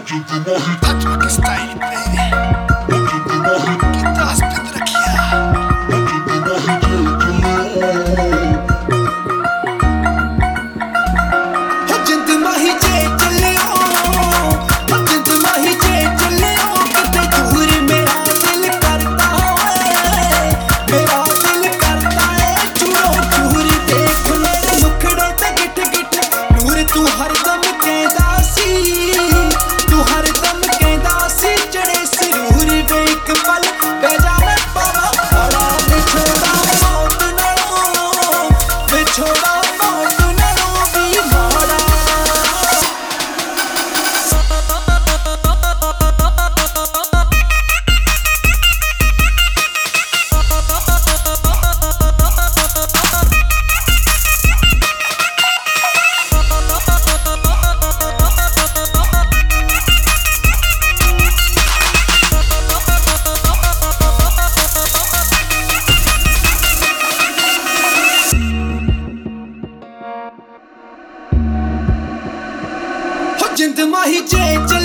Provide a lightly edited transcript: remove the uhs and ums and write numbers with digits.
Fatma के style पे की दास बंद रखिया जिंद माही जे चलियो जिंद माही जे चलियो किते दूर मेरा दिल करता है मेरा दिल करता है चूरो चूर देख मेरे मुखड़े ते गिट गिट नूर तू हरदम कहदा सी तू हरदम कहदा सी चढ़े सिरूर वे एक पल बह जावे पावा बड़ा विछोड़ा मौत नालों विछोड़ा मौत नालों भी माड़ा जिंद माही जे